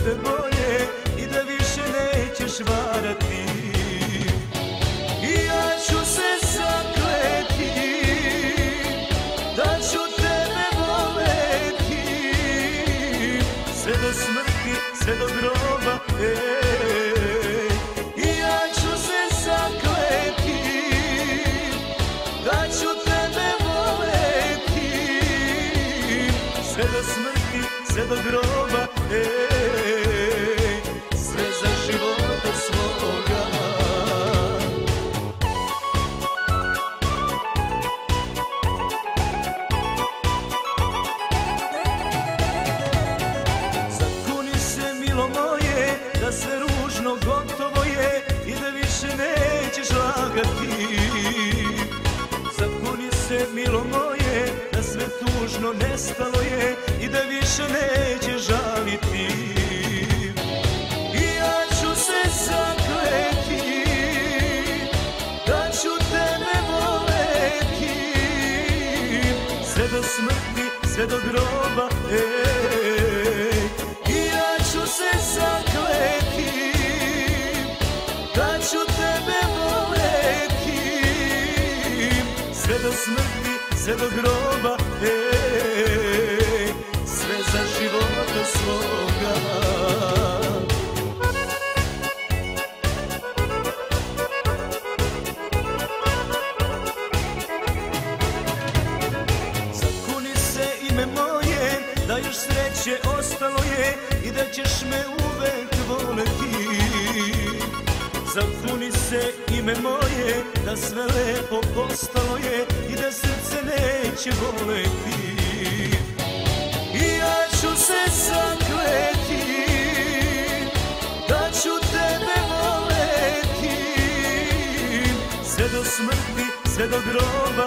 tebe bolje i da više nećeš varati. I ja ću se zakleti da ću tebe voleti sve do smrti, sve do groba, I ja ću se zakleti da ću tebe voleti sve do smrti, sve do groba, sve za života svoga. Zakuni se, milo moje, da sve ružno gotovo je i da više nećeš lagati. Zakuni se, milo moje, da sve tužno nestalo je i da više nećeš žaliti. I ja ću se zakleti da ću tebe voleti sve do smrti, sve do groba, I ja ću se zakleti da ću tebe voleti sve do smrti, sve do groba, sve za života svoga. Zakuni se, ime moje, da još sreće ostalo je i da ćeš me uvek voleti. Zakuni se, ime moje, da sve lepo postalo je i da srce neće voleti. I ja ću se zakleti da ću tebe voleti sve do smrti, sve do groba,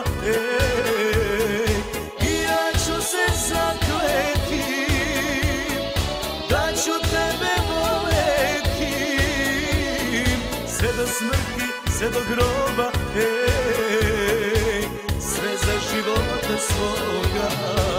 I ja ću se zakleti da ću tebe voleti sve do smrti, sve do groba, sve za života svoga.